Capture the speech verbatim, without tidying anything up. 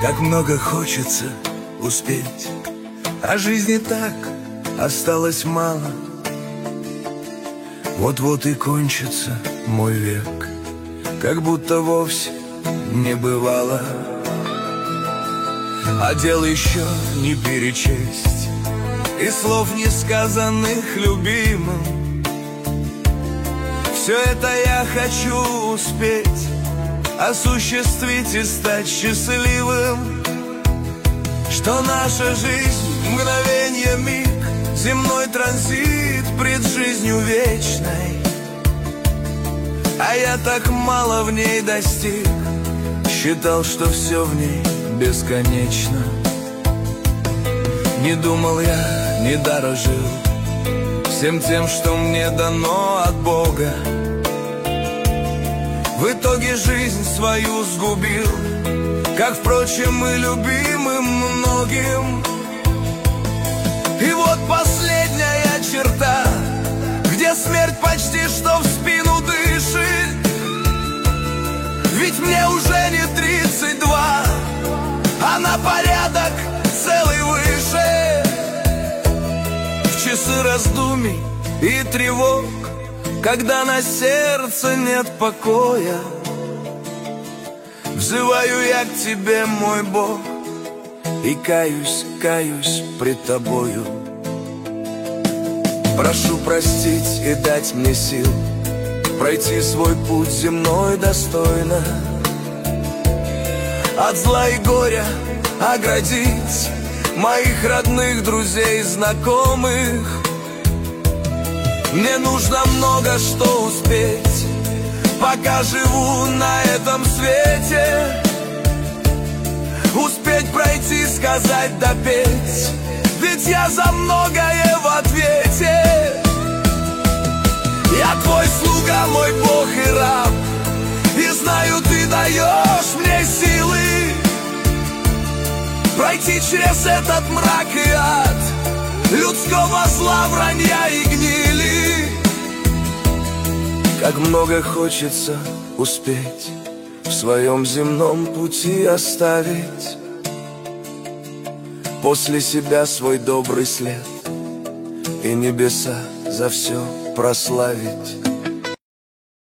Как много хочется успеть, а жизни так осталось мало. Вот-вот и кончится мой век, как будто вовсе не бывало. А дел еще не перечесть, и слов не сказанных любимым. Все это я хочу успеть, осуществить и стать счастливым. Что наша жизнь — мгновенье, миг, земной транзит пред жизнью вечной. А я так мало в ней достиг, считал, что все в ней бесконечно. Не думал я, не дорожил всем тем, что мне дано от Бога. В итоге жизнь свою сгубил, как, впрочем, и любимым многим. И вот последняя черта, где смерть почти что в спину дышит. Ведь мне уже не тридцать два, а на порядок целый выше. В часы раздумий и тревог, когда на сердце нет покоя, взываю я к тебе, мой Бог, и каюсь, каюсь пред тобою. Прошу простить и дать мне сил пройти свой путь земной достойно, от зла и горя оградить моих родных, друзей, знакомых. Мне нужно много что успеть, пока живу на этом свете. Успеть пройти, сказать, допеть, ведь я за многое в ответе. Я твой слуга, мой Бог и раб, и знаю, ты даешь мне силы пройти через этот мрак и ад людского зла, вранья и гнили. Как много хочется успеть в своем земном пути оставить после себя свой добрый след и небеса за все прославить.